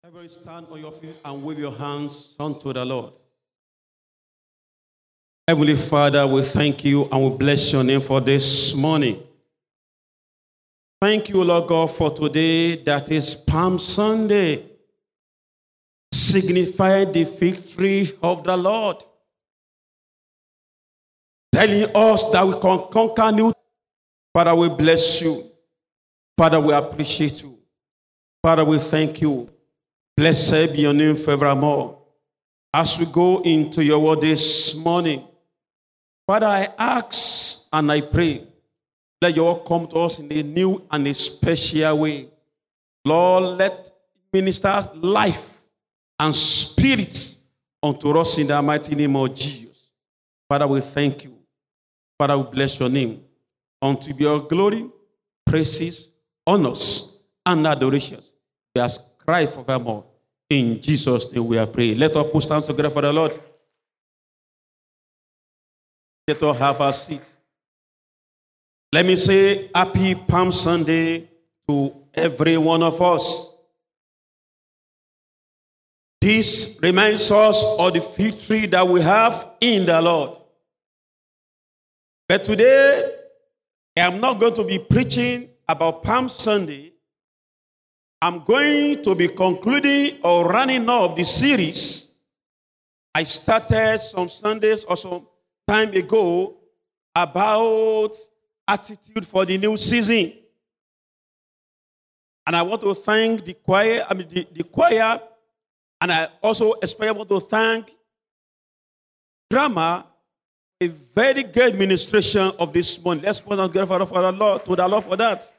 Everybody stand on your feet and wave your hands unto the Lord. Heavenly Father, we thank you and we bless your name for this morning. Thank you, Lord God, for today that is Palm Sunday, signifying the victory of the Lord. Telling us that we can conquer new. Father, we bless you. Father, we appreciate you. Father, we thank you. Blessed be your name forevermore. As we go into your word this morning, Father, I ask and I pray that your word come to us in a new and a special way. Lord, let minister life and spirit unto us in the mighty name of Jesus. Father, we thank you. Father, we bless your name. Unto your glory, praises, honors, and adorations. We ascribe forevermore. In Jesus' name we have prayed. Let us put stand together for the Lord. Let us have a seat. Let me say happy Palm Sunday to every one of us. This reminds us of the victory that we have in the Lord. But today, I am not going to be preaching about Palm Sunday. I'm going to be concluding or running off the series I started some Sundays or some time ago about attitude for the new season. And I want to thank the choir, the choir, and I also especially want to thank Drama, a very good administration of this morning. Let's put on together for the Lord, to the Lord for that.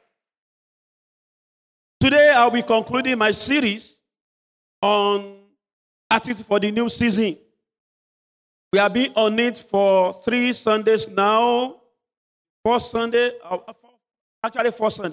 Today, I'll be concluding my series on attitude for the new season. We have been on it for 3 Sundays now. 4 Sunday, actually 4 Sunday.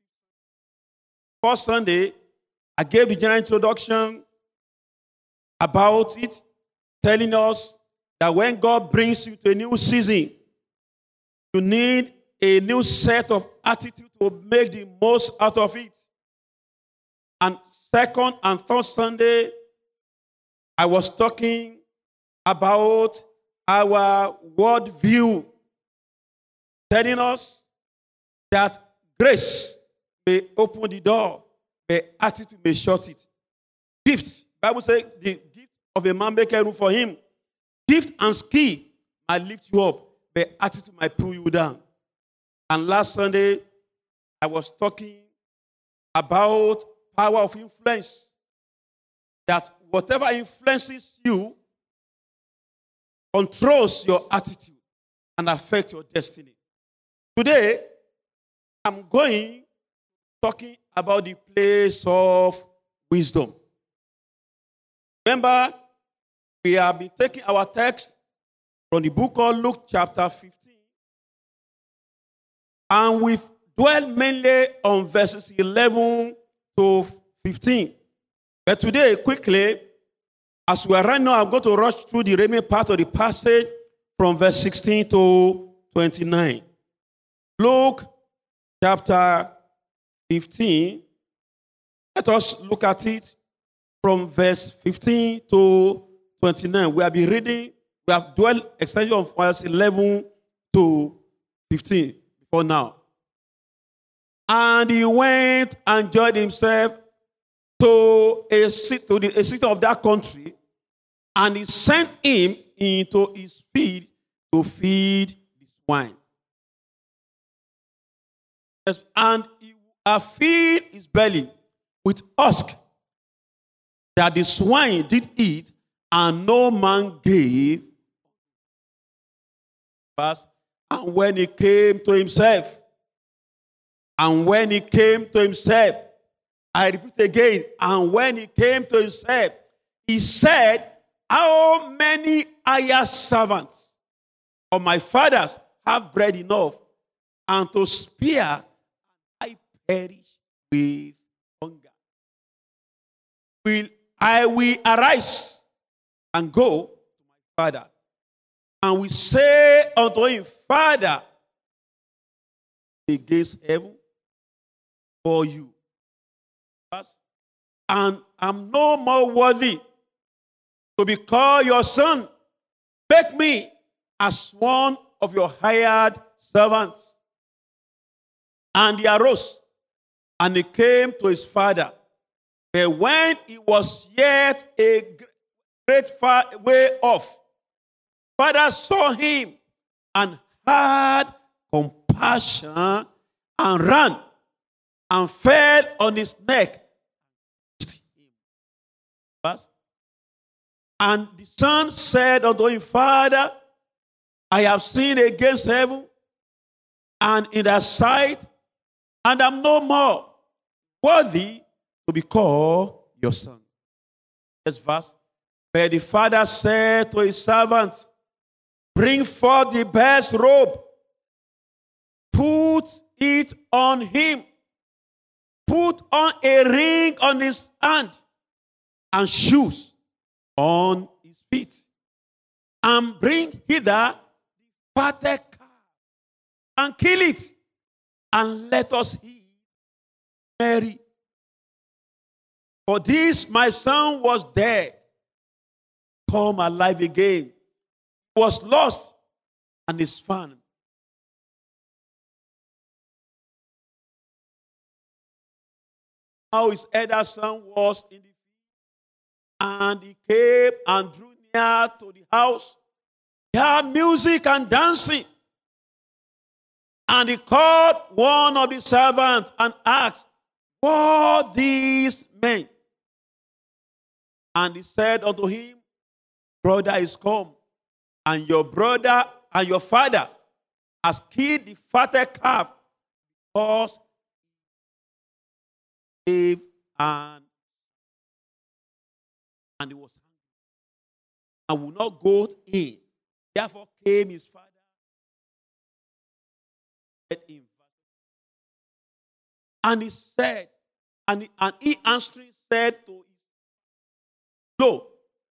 4 Sunday, I gave the general introduction about it, telling us that when God brings you to a new season, you need a new set of attitude to make the most out of it. And 2nd and 3rd Sunday, I was talking about our world view, telling us that grace may open the door, but attitude may shut it. Gift, Bible says the gift of a man make a room for him. Gift and skill might lift you up, but attitude might pull you down. And last Sunday, I was talking about power of influence. That whatever influences you controls your attitude and affects your destiny. Today, I'm talking about the place of wisdom. Remember, we have been taking our text from the book of Luke chapter 15. And we've dwelt mainly on verses 11 to 15. But today, quickly, as we are right now, I'm going to rush through the remaining part of the passage from verse 16 to 29. Luke chapter 15. Let us look at it from verse 15 to 29. We have been reading, we have dwelt extension of verse 11 to 15 before now. And he went and joined himself to a city of that country, and he sent him into his field to feed the swine. Yes, and he filled his belly with husk that the swine did eat, and no man gave. And when he came to himself, I repeat again, and when he came to himself, he said, how many hired servants of my fathers have bread enough, and to spare, I perish with hunger? I will arise and go to my father, and will say unto him, Father, against heaven for you, and am no more worthy to be called your son. Make me as one of your hired servants. And he arose, and he came to his father. But when he was yet a great far way off, father saw him and had compassion and ran and fell on his neck. And the son said unto him, Father, I have sinned against heaven and in thy sight, and am no more worthy to be called your son. This verse. But the father said to his servants, bring forth the best robe, put it on him, put on a ring on his hand, and shoes on his feet, and bring hither the fatted calf, and kill it, and let us eat merry. For this my son was dead, come alive again, was lost, and is found. Now his elder son was in the field, and he came and drew near to the house. He had music and dancing. And he called one of the servants and asked, what these men? And he said unto him, brother is come, and your brother and your father has killed the fatted calf, because he gave and he was hungry and would not go in. Therefore came his father him. And he said, and he answering said to him, no.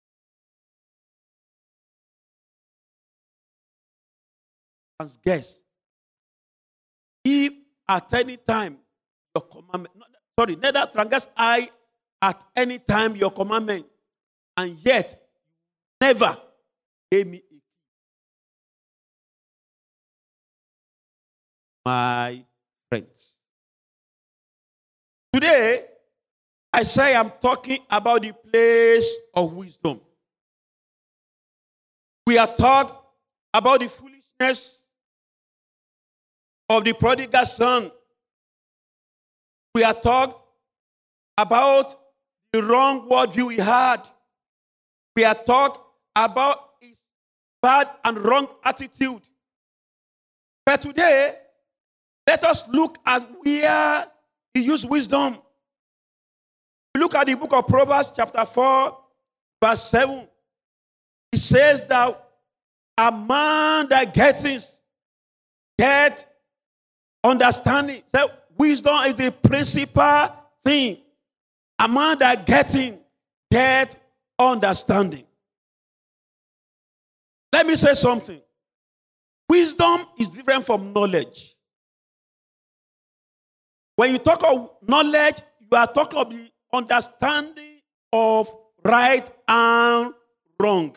Guess, if at any time your commandment, neither transgress I at any time your commandment, and yet never gave me a key. My friends, today I say I'm talking about the place of wisdom. We are talking about the foolishness of the prodigal son. We are talking about the wrong worldview he had. We are talking about his bad and wrong attitude. But today, let us look at where he used wisdom. We look at the book of Proverbs chapter 4, verse 7. It says that a man that gets understanding. So wisdom is the principal thing. A man that get understanding. Let me say something. Wisdom is different from knowledge. When you talk of knowledge, you are talking of the understanding of right and wrong.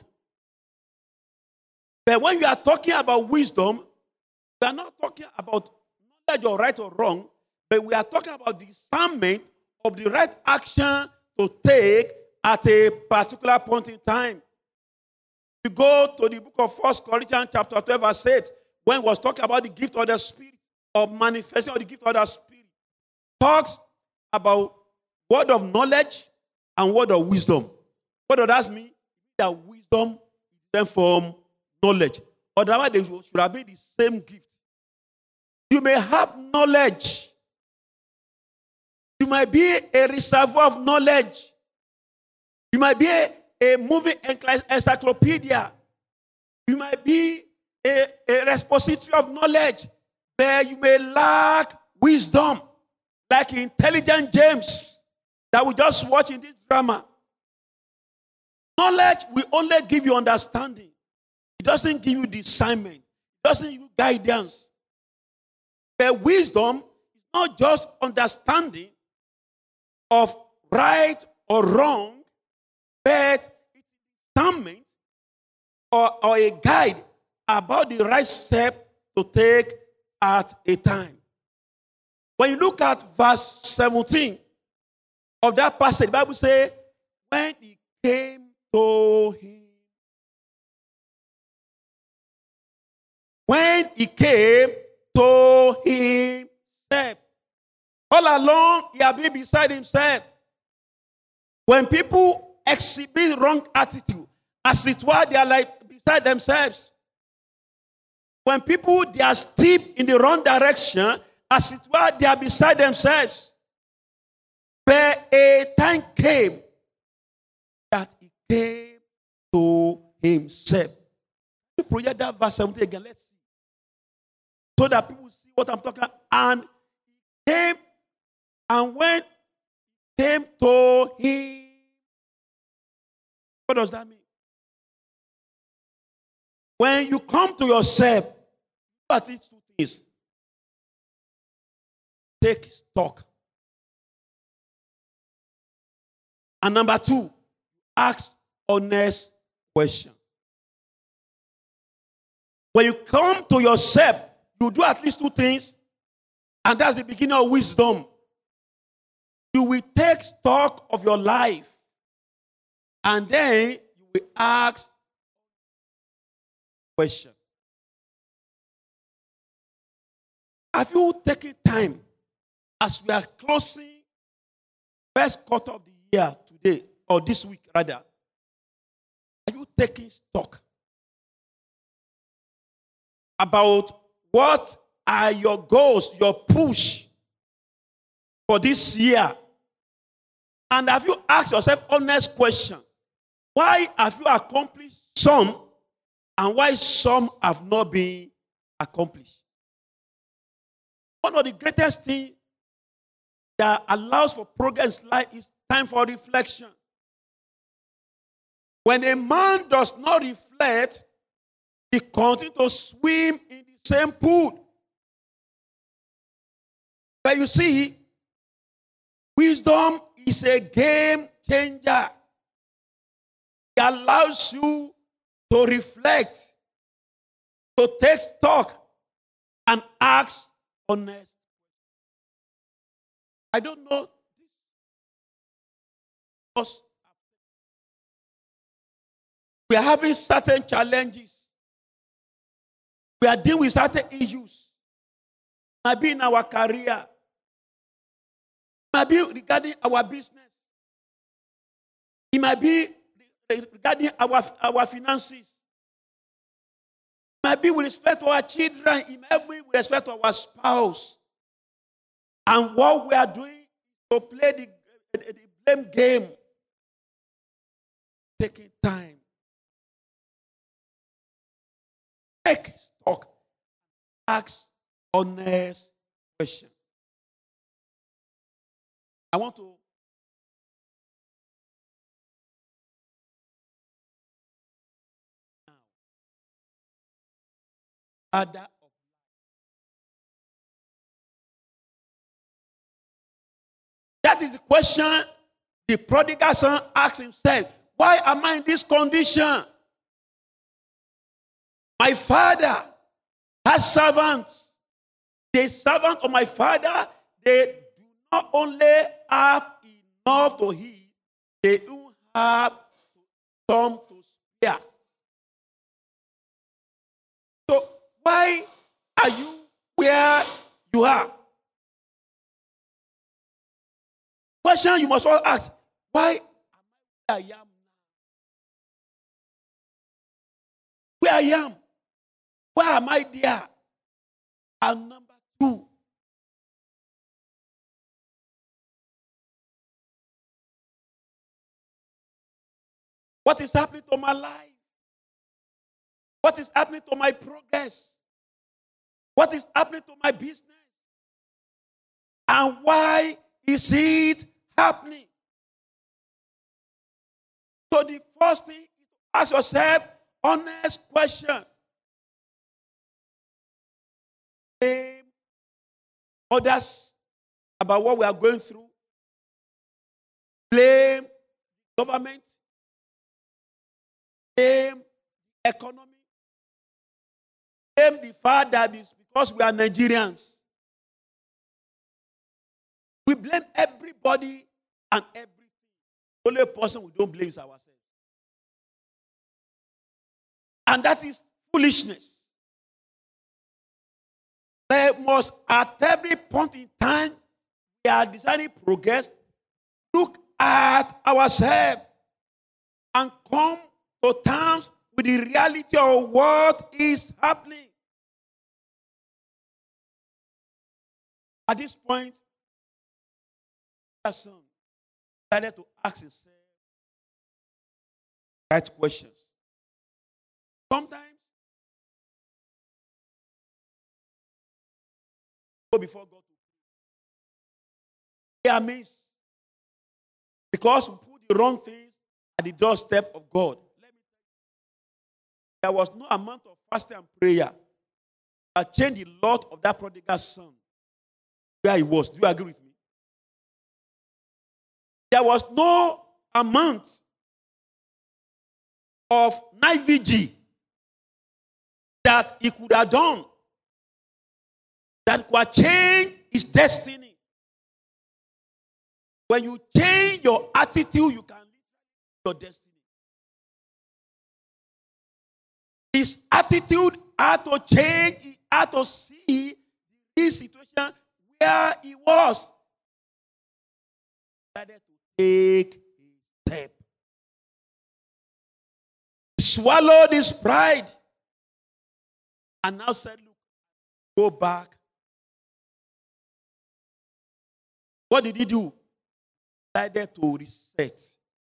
But when you are talking about wisdom, we are not talking about knowledge or right or wrong, but we are talking about discernment of the right action to take at a particular point in time. You go to the book of 1 Corinthians chapter 12, verse 8, when it was talking about the gift of the Spirit, or manifesting of the gift of the Spirit, talks about word of knowledge and word of wisdom. What does that mean? That wisdom is different from knowledge. Otherwise, they should have been the same gift. You may have knowledge. You might be a reservoir of knowledge. You might be a moving encyclopedia. You might be a repository of knowledge, but you may lack wisdom, like intelligent James that we just watch in this drama. Knowledge will only give you understanding. It doesn't give you discernment. It doesn't give you guidance. But wisdom is not just understanding of right or wrong, but it's discernment or a guide about the right step to take at a time. When you look at verse 17 of that passage, the Bible says, when he came to him, when he came to himself, all along he had been beside himself. When people exhibit wrong attitude, as it were, they are like beside themselves. When people, they are steep in the wrong direction, as it were, they are beside themselves. But a time came that he came to himself. You project that verse 17 again, let's see. So that people see what I'm talking about. And he came, and when he came to him, what does that mean? When you come to yourself, at least two things. Take stock. And number two, ask honest questions. When you come to yourself, you do at least two things, and that's the beginning of wisdom. You will take stock of your life, and then you will ask questions. Have you taken time as we are closing first quarter of the year today, or this week rather? Are you taking stock about what are your goals, your push for this year? And have you asked yourself honest question? Why have you accomplished some, and why some have not been accomplished? One of the greatest things that allows for progress in life is time for reflection. When a man does not reflect, he continues to swim in the same pool. But you see, wisdom is a game changer. It allows you to reflect, to take stock, and ask honest. I don't know this because we are having certain challenges. We are dealing with certain issues. It might be in our career. It might be regarding our business. It might be regarding our finances. It might be with respect to our children. It might be with respect to our spouse. And what we are doing is to play the blame game. Taking time. Take stock. Ask honest questions. I want to other of that is the question the prodigal son asked himself. Why am I in this condition? My father has servants. The servant of my father, they do not only have enough to eat, they do have some to spare. So why are you where you are? Question you must all ask, why am I where I am now? Where I am? Why am I there? And number two, what is happening to my life? What is happening to my progress? What is happening to my business? And why is it happening? So the first thing is to ask yourself honest question. Blame others about what we are going through. Blame government, blame the economy, blame the fact that it's because we are Nigerians. We blame everybody and everything. The only person we don't blame is ourselves. And that is foolishness. There must, at every point in time, we are designing progress, look at ourselves and come to terms with the reality of what is happening. At this point, person decided to ask himself right questions. Sometimes, go before God to pray. They are missed because we put the wrong things at the doorstep of God. Let me tell you, there was no amount of fasting and prayer that changed the lot of that prodigal son where he was. Do you agree with me? There was no amount of night vigil that he could have done that could change his destiny. When you change your attitude, you can live your destiny. His attitude had to change. He had to see this situation where he was. He decided to take a step. He swallowed his pride and now said, look, go back. What did he do? He decided to reset.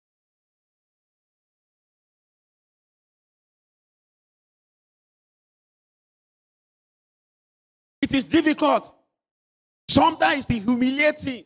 It is difficult. Sometimes it's humiliating.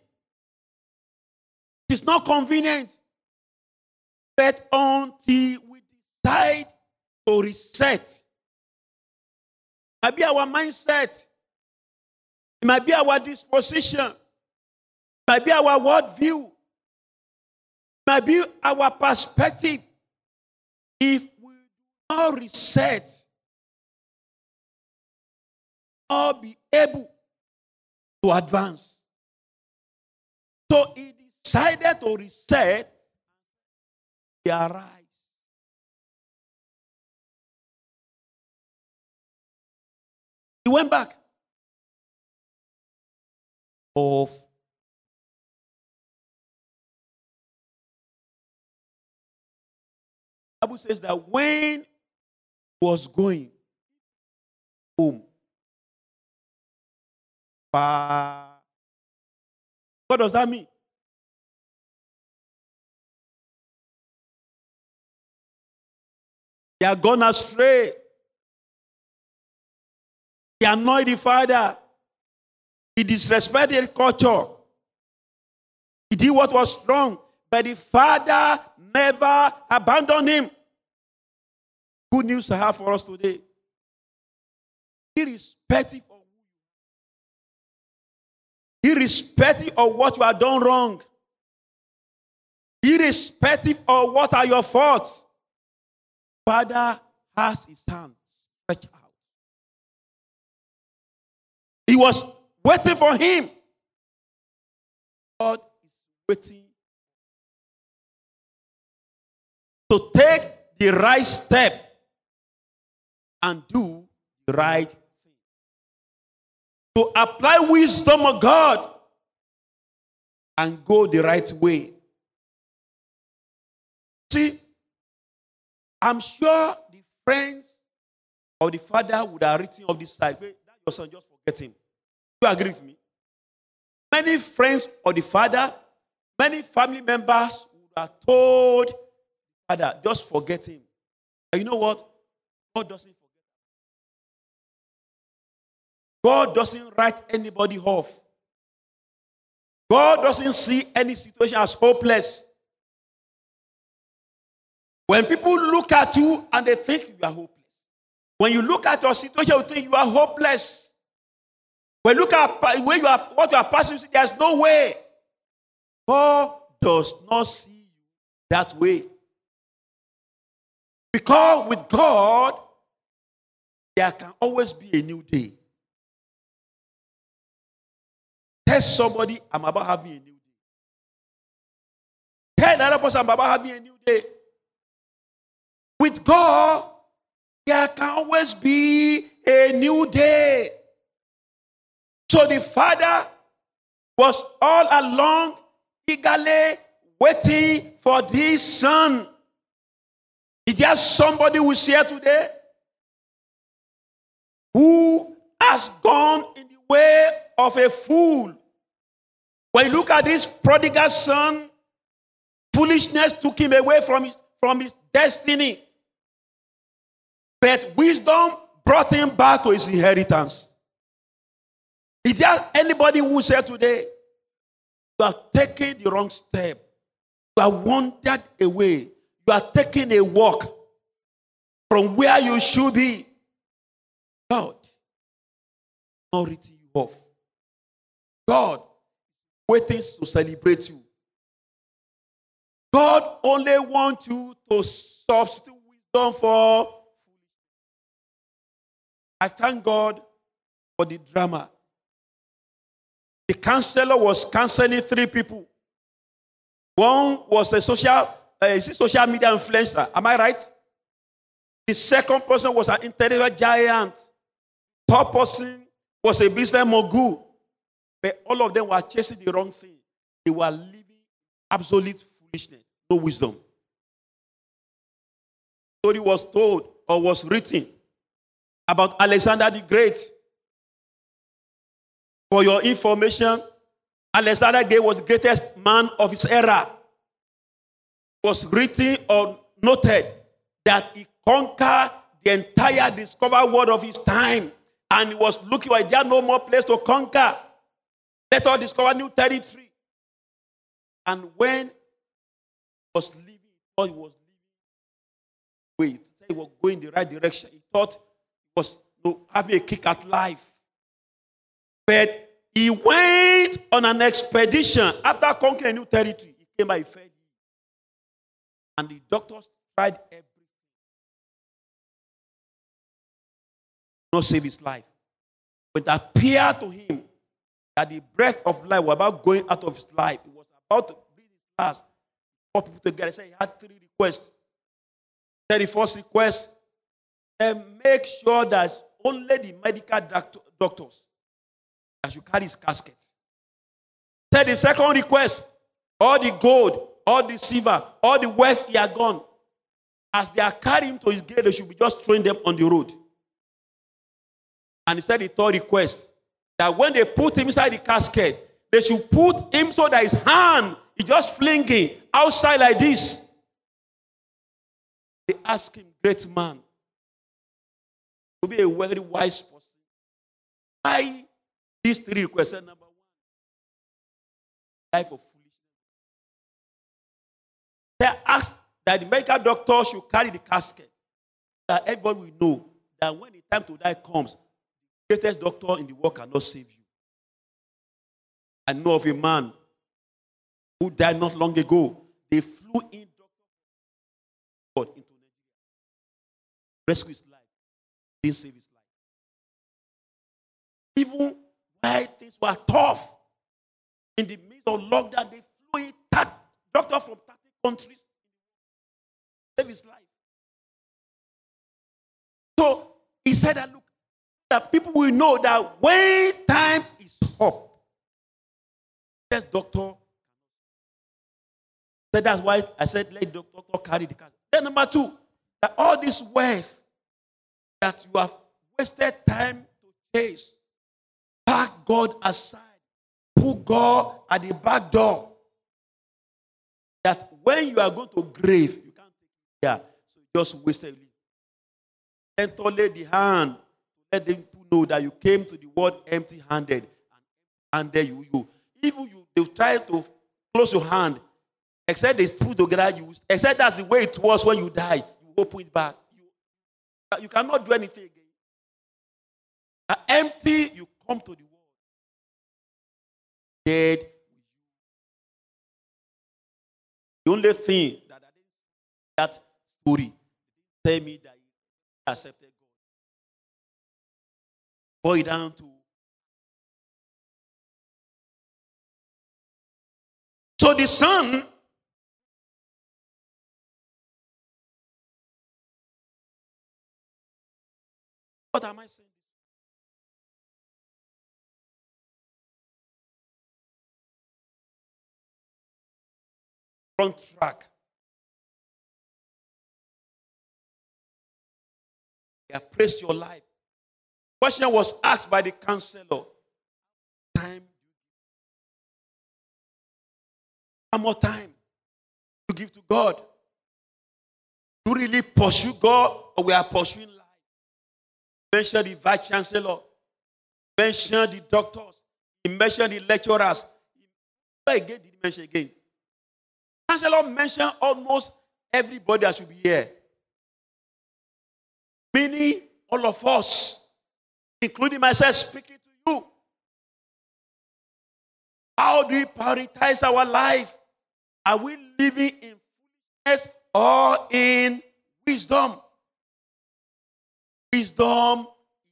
It's not convenient. But until we decide to reset, it might be our mindset, it might be our disposition, it might be our worldview, it might be our perspective. If we do not reset, we will not be able to advance. So he decided to reset. He arise. He went back. The Bible says that when he was going home, what does that mean? They are gone astray. He annoyed the father. He disrespected culture. He did what was wrong. But the father never abandoned him. Good news I have for us today. Irrespective of what you have done wrong, irrespective of what are your faults, Father has his hand stretched out. He was waiting for him. God is waiting to take the right step and do the right thing. To apply wisdom of God and go the right way. See, I'm sure the friends of the father would have written of this side. Wait, that your son, just forget him. You agree with me? Many friends of the father, many family members would have told the father, just forget him. And you know what? God doesn't forget. God doesn't write anybody off. God doesn't see any situation as hopeless. When people look at you and they think you are hopeless. When you look at your situation, you think you are hopeless. When you look at where you are, what you are passing through, there's no way. God does not see you that way. Because with God, there can always be a new day. Tell somebody, I'm about having a new day. Tell another person, I'm about having a new day. With God, there can always be a new day. So the Father was all along eagerly waiting for this Son. Is there somebody who is here today who has gone in the way of a fool? When you look at this prodigal son, foolishness took him away from his destiny. But wisdom brought him back to his inheritance. Is there anybody who said today, you are taking the wrong step? You are wandered away. You are taking a walk from where you should be. God not written you off. God waiting to celebrate you. God only wants you to substitute wisdom for. I thank God for the drama. The counselor was counseling 3 people. One was a social media influencer. Am I right? The second person was an intellectual giant. Third person was a business mogul. But all of them were chasing the wrong thing. They were living absolute foolishness, no wisdom. Story was told or was written about Alexander the Great. For your information, Alexander the Great was the greatest man of his era. It was written or noted that he conquered the entire discovered world of his time. And he was looking like there no more place to conquer. Let us discover new territory. And when he was leaving, he thought he was leaving. He was going the right direction. He thought he was having a kick at life. But he went on an expedition. After conquering a new territory, he came by a fair. And the doctors tried everything. Not save his life. But it appeared to him that the breath of life was about going out of his life. It was about to breathe his last. He called people together. He said he had 3 requests. He said the first request, make sure that only the medical doctors that should carry his casket. He said the second request, all the gold, all the silver, all the wealth he had gone, as they are carrying him to his grave, they should be just throwing them on the road. And he said the third request, that when they put him inside the casket, they should put him so that his hand is just flinging outside like this. They asked him, great man, to be a very wise person, why these 3 requests? Said, number 1, life of foolishness. They asked that the medical doctor should carry the casket, that everybody will know that when the time to die comes, the greatest doctor in the world cannot save you. I know of a man who died not long ago. They flew in into Nigeria, rescue his life, didn't save his life. Even while things were tough, in the midst of lockdown, they flew in doctors from 30 countries, save his life. So he said that, look, that people will know that when time is up, this doctor said, that's why I said let the doctor carry the casket. Then number 2, that all this wealth that you have wasted time to chase, park God aside, put God at the back door. That when you are going to grave, you can't take it there. So you just wasted it. And to lay the hand, let them know that you came to the world empty-handed. And there you. Even they try to close your hand, except they put together you. Except that's the way it was when you die. You open it back. You cannot do anything again. Empty, you come to the world. Dead. The only thing that that story. Tell me that he accepted God. Boil down to. So the son what am I saying? On track. He appraised your life. Question was asked by the counselor. Time. How more time to give to God? Do you really pursue God or we are pursuing life? Mention the vice chancellor. Mention the doctors. He mentioned the lecturers. Again, did he mention again? Chancellor mentioned almost everybody that should be here. Meaning all of us, including myself, speaking to you. How do we prioritize our life? Are we living in foolishness or in wisdom? Wisdom.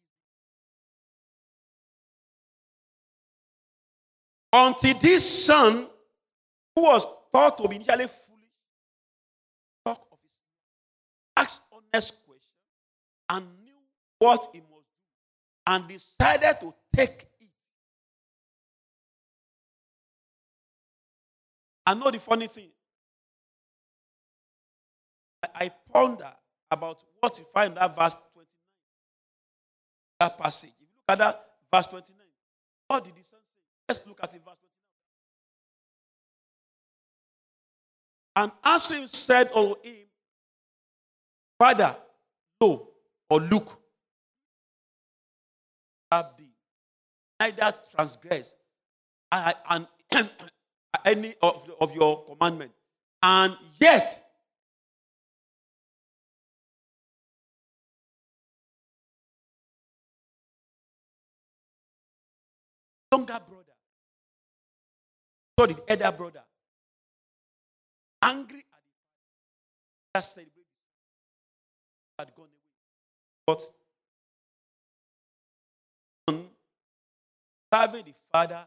Until this son, who was thought to be initially foolish, talk of his life, asked honest questions, and knew what he must do, and decided to take it. I know the funny thing. I ponder about what you find in that verse 29. That passage. If you look at that verse 29, what did the son say? Let's look at it, verse 29. And answering said unto him, Father, lo, or look, neither transgress and any of your commandment, and yet younger brother, sorry, the elder brother, angry at the father, celebrated had gone away, but serving the father.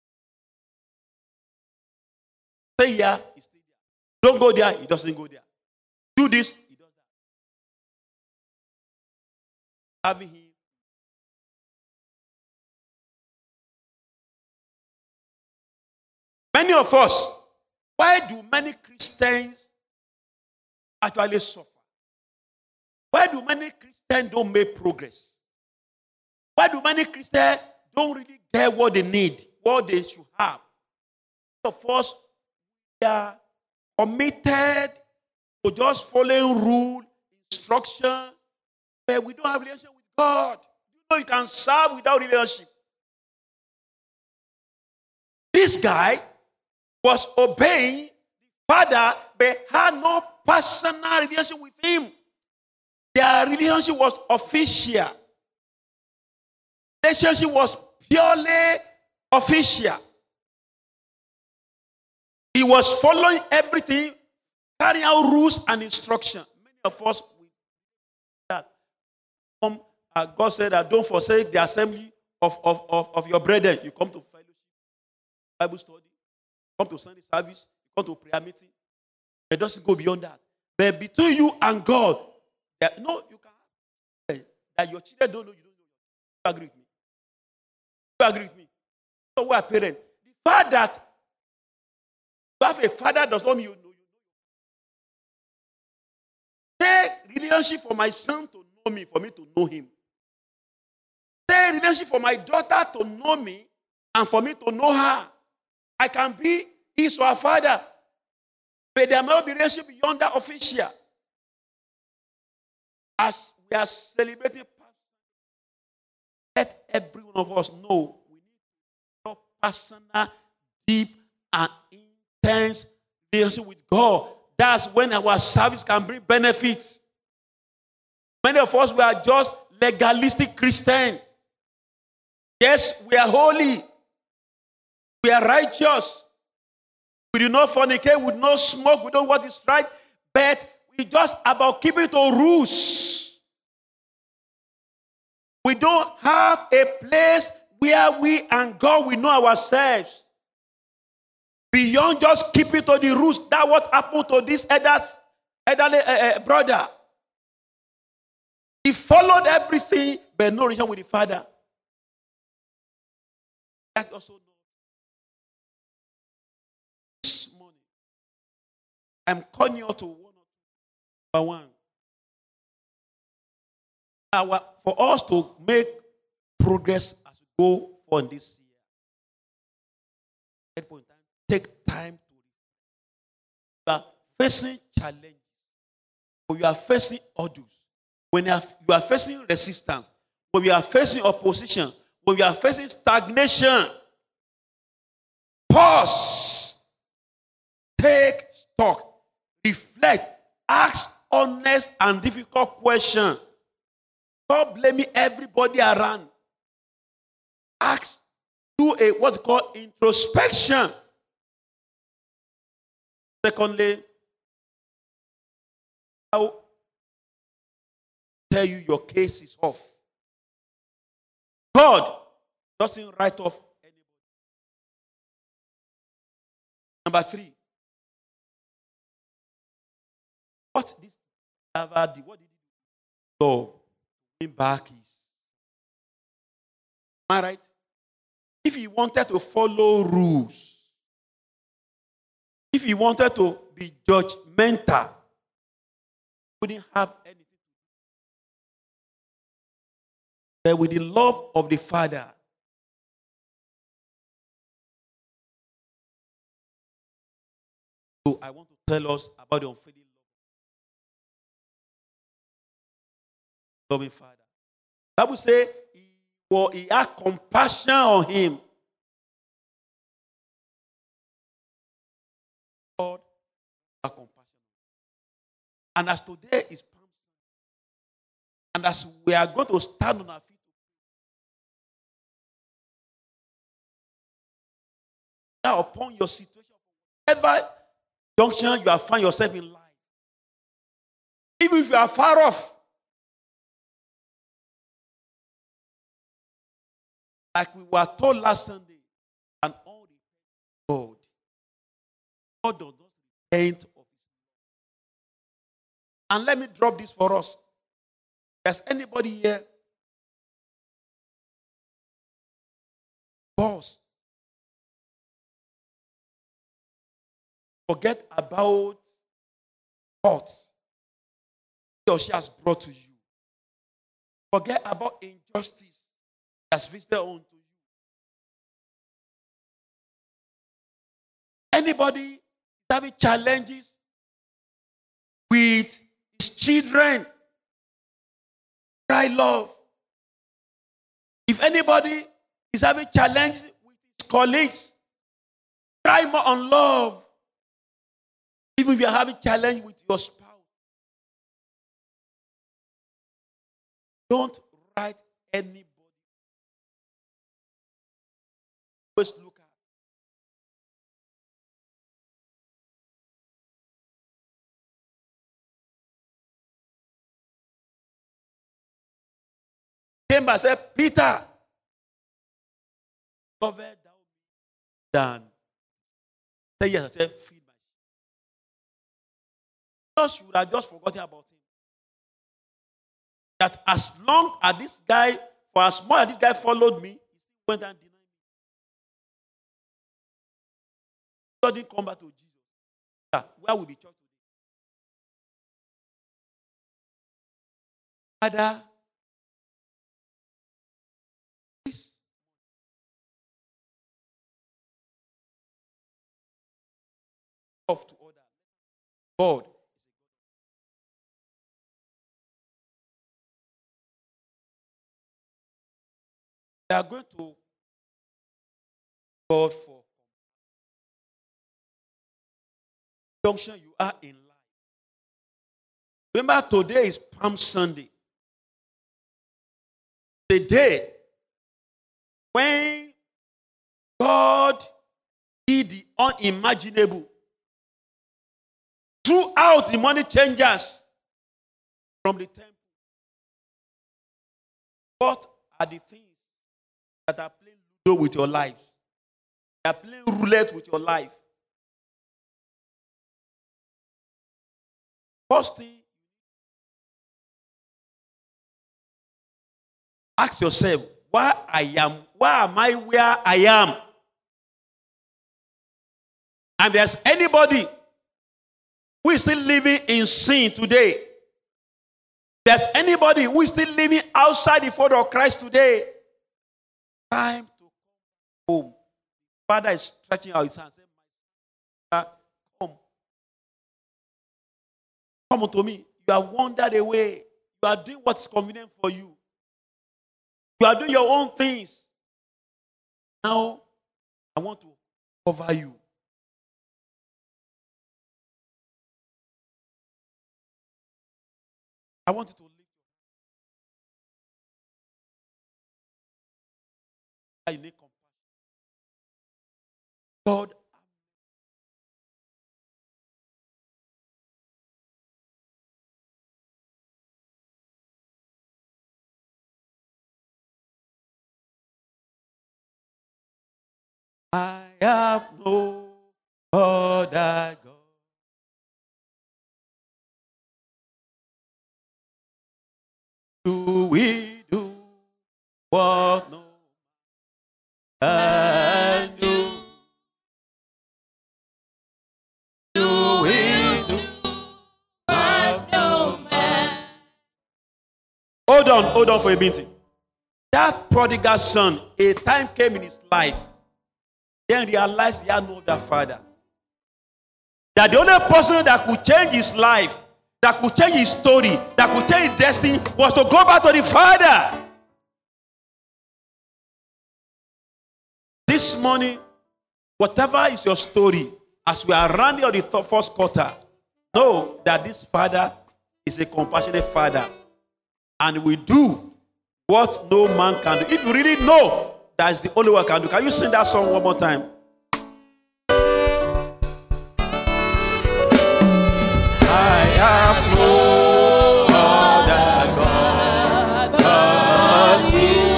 Stay here, he stay there. Don't go there, he doesn't go there. Do this, he does that. Serving him. Many of us, why do many Christians actually suffer? Why do many Christians don't make progress? Why do many Christians don't really get what they need, what they should have? Of us, we are committed to just following rule, instruction, but we don't have relationship with God. You know you can serve without relationship. This guy was obeying the father, but had no personal relationship with him. Their relationship was official. Relationship was purely official. He was following everything, carrying out rules and instruction. Many of us, we that. God said that don't forsake the assembly of your brethren. You come to fellowship, Bible study, come to Sunday service, you come to prayer meeting. It doesn't go beyond that. But between you and God, no, you can that your children don't know you don't know. You agree with me? You agree with me? So we are parents. The fact that you have a father does not mean you know. Take relationship for my son to know me, for me to know him. Take relationship for my daughter to know me, and for me to know her. I can be his or her father, but there may not be relationship beyond that official. As we are celebrating, let every one of us know we need personal, deep, and intense relationship with God. That's when our service can bring benefits. Many of us, we are just legalistic Christians. Yes, we are holy. We are righteous. We do not fornicate, we do not smoke, we don't know what is right. But we It's just about keeping to rules. We don't have a place where we and God will know ourselves. Beyond just keeping to the rules. That's what happened to this elderly brother. He followed everything, but no relation with the Father. That also know. This morning, I'm calling you to one. For us to make progress as we go for this year. Take time to. You are facing challenges, or you are facing odds. When you are facing resistance, when you are facing opposition, when you are facing stagnation, pause, take stock, reflect, ask honest and difficult questions. Stop blaming everybody around. Ask, do a what you call introspection. Secondly, I'll tell you your case is off. God doesn't write off anybody. Number 3. What did he do? Love. Going back is. Am I right? If he wanted to follow rules, if he wanted to be judgmental, he wouldn't have anything. But with the love of the Father, so I want to tell us about the unfailing love. Loving Father. The Bible says he had compassion on him. God had compassion. And as today is Palm Sunday, and as we are going to stand on our feet, now upon your situation, whatever junction you have found yourself in life, even if you are far off, like we were told last Sunday, and all the God does not repent of his love. And let me drop this for us. There's anybody here? Boss. Forget about thoughts he or she has brought to you. Forget about injustice that's visited onto you. Anybody having challenges with his children? Cry love. If anybody is having challenges with his colleagues, cry more on love. Even if you are having challenge with your spouse, don't write anybody. Always look at. Came and said, Peter, cover down. Say yes, I said, feed my sheep. Should have just forgotten about him. That as long as this guy, for as much as this guy followed me, he went and denied me. He didn't come back to Jesus. Where will the church today? Father, please. Love to order. God. We are going to God for junction you are in life. Remember, today is Palm Sunday. The day when God did the unimaginable threw out the money changers from the temple. What are the things that are playing ludo with your life? They are playing roulette with your life. First thing, ask yourself, why am I where I am? And there's anybody who is still living in sin today. There's anybody who is still living outside the fold of Christ today. Time to come home. Father is stretching out his hand. Saying, come. Come unto me. You have wandered away. You are doing what's convenient for you. You are doing your own things. Now, I want to cover you. I want you to live. You need compassion. God, I have no other God. Do we do what no man can do? Do we do what no man? Hold on for a minute. That prodigal son, a time came in his life, then realized he had no other father. That the only person that could change his life, that could change his story, that could change his destiny, was to go back to the Father. This morning, whatever is your story, as we are rounding out the first quarter, know that this Father is a compassionate Father, and will do what no man can do. If you really know that is the only one can do, can you sing that song one more time? I have no other God but you.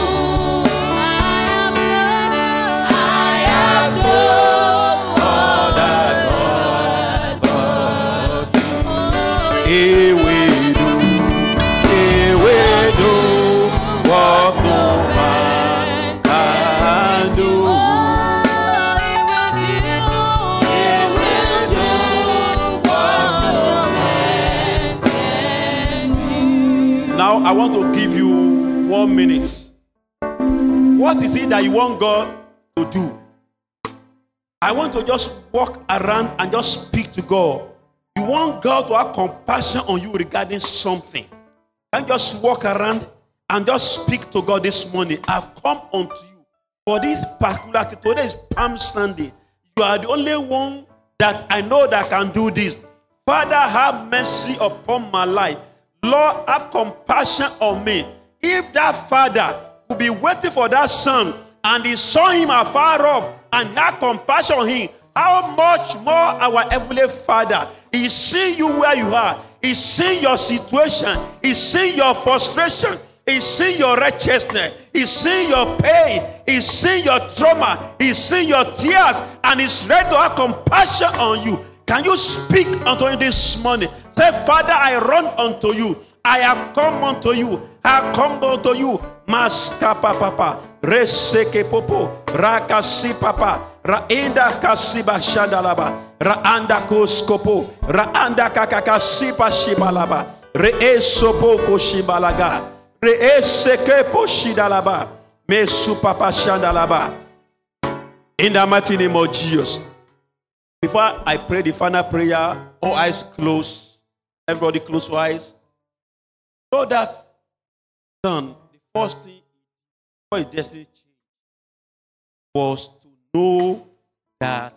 I have no other God but you. He will do what no man can do. Now I want to give you 1 minute. What is it that you want God to do? I want to just walk around and just speak to God. You want God to have compassion on you regarding something. And just walk around and just speak to God this morning. I've come unto you for this particular thing. Today is Palm Sunday. You are the only one that I know that can do this. Father, have mercy upon my life. Lord, have compassion on me. If that father could be waiting for that son and he saw him afar off and had compassion on him, how much more our Heavenly Father? He sees you where you are. He sees your situation. He sees your frustration. He sees your wretchedness. He sees your pain. He sees your trauma. He sees your tears. And he's ready to have compassion on you. Can you speak unto him this morning? Say, Father, I run unto you. I have come unto you. I have come unto you. Maskapa papa. Reseke popo. Rakasi papa. Raenda kasiba shandalaba. Raanda koskopo. Raanda kakakasipa shibalaba. Reesopo koshibalaga. Reeseke poshidalaba. Mesu papa shandalaba. In the mighty name of Jesus. Before I pray the final prayer, all eyes closed. Everybody close your eyes. Know that son, the first thing for his destiny change was to know that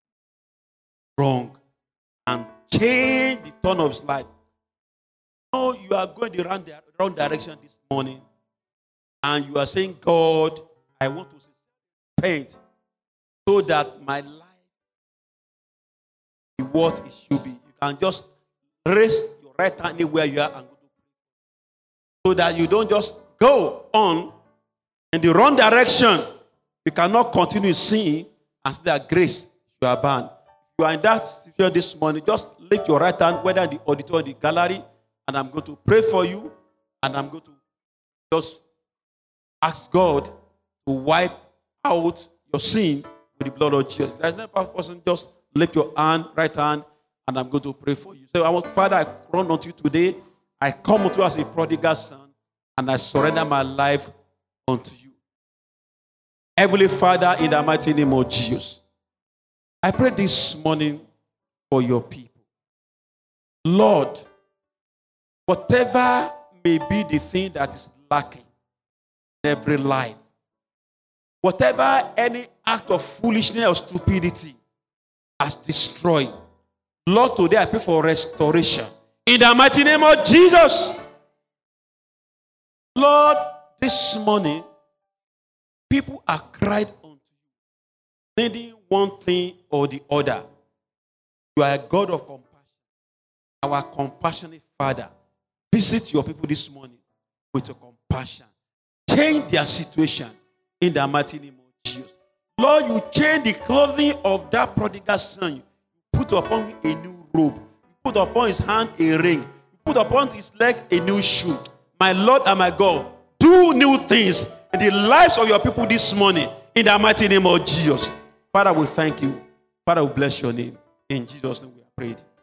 wrong and change the turn of his life. No, you are going the wrong direction this morning, and you are saying, God, I want to repent so that my life be what it should be. You can just raise your right hand anywhere you are and go to pray. So that you don't just go on in the wrong direction. You cannot continue seeing and see that grace you are bound. If you are in that situation this morning, just lift your right hand, whether in the auditorium or the gallery, and I'm going to pray for you, and I'm going to just ask God to wipe out your sin with the blood of Jesus. There's no person, just lift your hand, right hand, and I'm going to pray for you. So, Father, I run unto you today. I come unto you as a prodigal son, and I surrender my life unto you. Heavenly Father, in the mighty name of Jesus, I pray this morning for your people. Lord, whatever may be the thing that is lacking in every life, whatever any act of foolishness or stupidity has destroyed, Lord, today I pray for restoration. In the mighty name of Jesus. Lord, this morning, people are cried unto you, needing one thing or the other. You are a God of compassion, our compassionate Father. Visit your people this morning with your compassion. Change their situation in the mighty name of Jesus. Lord, you change the clothing of that prodigal son. You put upon him a new robe. You put upon his hand a ring. You put upon his leg a new shoe. My Lord and my God, do new things in the lives of your people this morning in the mighty name of Jesus. Father, we thank you. Father, we bless your name. In Jesus' name we have prayed.